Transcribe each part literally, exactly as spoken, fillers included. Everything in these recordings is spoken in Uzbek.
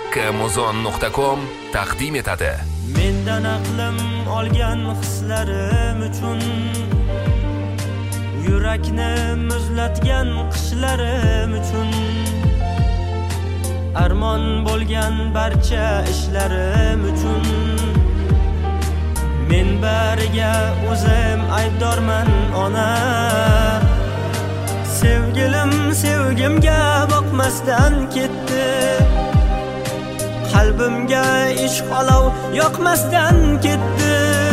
Kamuzon nuqta com taqdim etadi. Mendan aqlim olgan hislarim uchun, yurakni muzlatgan qishlarim uchun, armon bo'lgan barcha ishlarim uchun, men bariga o'zim aybdorman ona. Sevgilim sevgimga boqmasdan ketdi, qalbimga ishq olov yoqmasdan ketdi.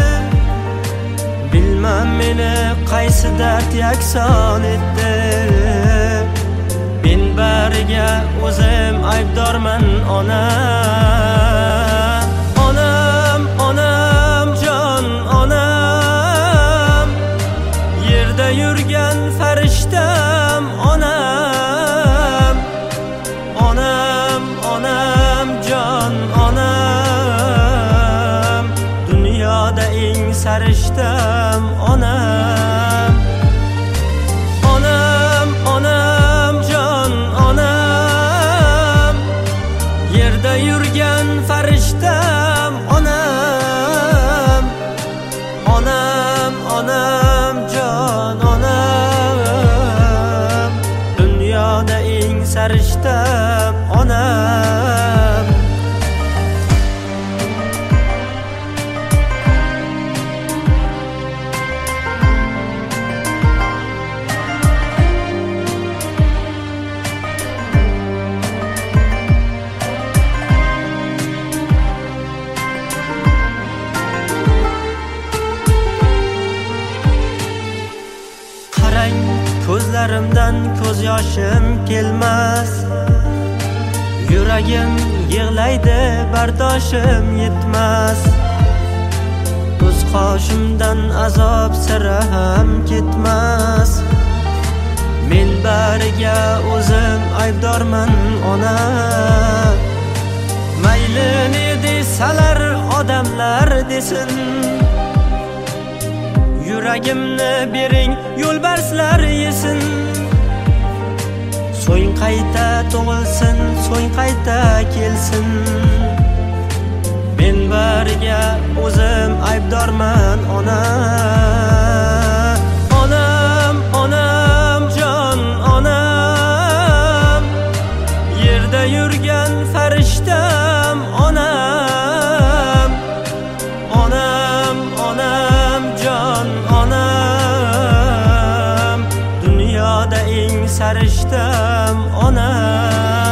Bilmam meni qaysi dard yakson etdi, men bariga o'zim aybdorman ona. Onam, onam, jon onam, yerda yurgan farishtam onam. Onam, onam, jon onam, dunyoda eng sarishtam onam. Onam, onam, jon onam, yerda yurgan farishtam onam. Onam, onam, jon onam, dunyoda eng sarishtam onam. Qarang, ko'zlarimdan ko'z yoshim kelmas, yuragim yig'laydi, bardoshim yetmas. Ko'z qoshimdan azob sira ham ketmas, men bariga o'zim aybdorman ona. Mayli ne desalar odamlar desin, yuragimni bering yo'lbarslar yesin. So'ng qayta tug'ilsin, so'ng qayta kelsin, men bariga o'zim aybdorman ona. Onam, onam, jon onam, yerda yurgan farishtam onam. Onam, onam, jon onam, dunyoda eng sarishtam onam.